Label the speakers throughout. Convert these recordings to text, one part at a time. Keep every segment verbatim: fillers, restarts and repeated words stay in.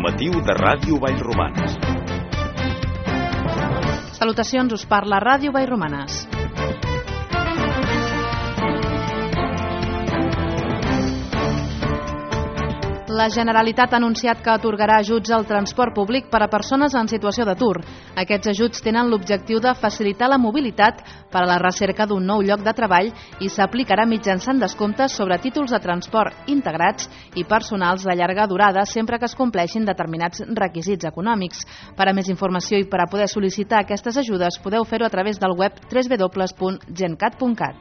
Speaker 1: informatiu de Ràdio Vallromanes.
Speaker 2: Salutacions, us parla Ràdio Vallromanes. La Generalitat ha anunciat que atorgarà ajuts al transport públic per a persones en situació d'atur. Aquests ajuts tenen l'objectiu de facilitar la mobilitat per a la recerca d'un nou lloc de treball i s'aplicarà mitjançant descomptes sobre títols de transport integrats i personals de llarga durada sempre que es compleixin determinats requisits econòmics. Per a més informació i per a poder sol·licitar aquestes ajudes podeu fer-ho a través del web w w w punt gencat punt cat.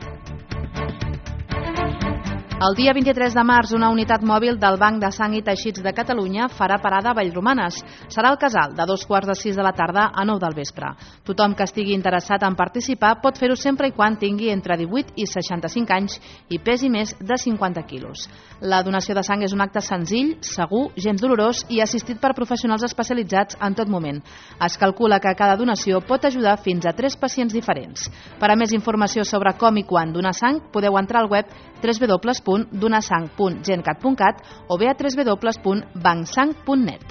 Speaker 2: El dia vint-i-tres de març, una unitat mòbil del Banc de Sang i Teixits de Catalunya farà parada a Vallromanes. Serà al Casal, de dos quarts de sis de la tarda a nou del vespre. Tothom que estigui interessat en participar pot fer-ho sempre i quan tingui entre divuit i seixanta-cinc anys i pesi més de cinquanta quilos. La donació de sang és un acte senzill, segur, gens dolorós i assistit per professionals especialitzats en tot moment. Es calcula que cada donació pot ajudar fins a tres pacients diferents. Per a més informació sobre com i quan donar sang, podeu entrar al web w w w punt donasang punt gencat punt cat o bé a w w w punt bancsang punt net.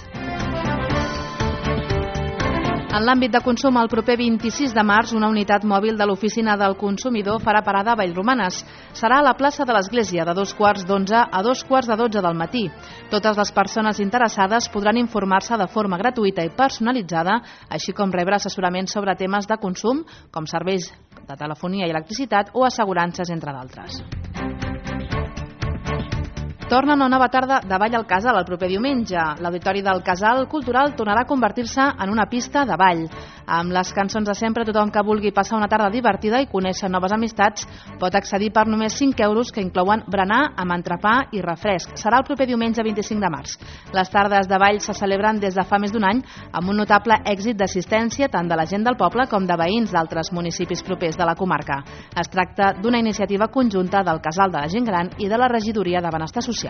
Speaker 2: En l'àmbit de consum, el proper vint-i-sis de març, una unitat mòbil de l'Oficina del Consumidor farà parada a Vallromanes. Serà a la plaça de l'Església, de dos quarts d'onze a dos quarts de dotze del matí. Totes les persones interessades podran informar-se de forma gratuïta i personalitzada, així com rebre assessorament sobre temes de consum, com serveis de telefonia i electricitat o assegurances, entre d'altres. Torna una nova tarda de ball al Casal el proper diumenge. L'Auditori del Casal Cultural tornarà a convertir-se en una pista de ball. Amb les cançons de sempre, tothom que vulgui passar una tarda divertida i conèixer noves amistats pot accedir per només cinc euros, que inclouen berenar amb entrepà i refresc. Serà el proper diumenge vint-i-cinc de març. Les tardes de ball se celebren des de fa més d'un any amb un notable èxit d'assistència tant de la gent del poble com de veïns d'altres municipis propers de la comarca. Es tracta d'una iniciativa conjunta del Casal de la Gent Gran i de la Regidoria de Benestar Social.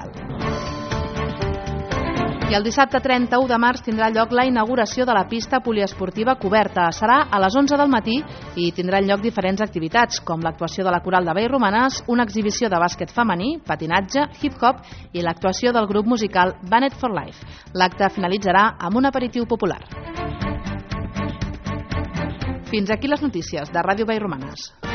Speaker 2: I el dissabte trenta-u de març tindrà lloc la inauguració de la pista poliesportiva coberta. Serà a les onze del matí i tindran lloc diferents activitats, com l'actuació de la Coral de Vallromanes, una exhibició de bàsquet femení, patinatge, hip-hop i l'actuació del grup musical Band for Life. L'acte finalitzarà amb un aperitiu popular. Fins aquí les notícies de Ràdio Vallromanes.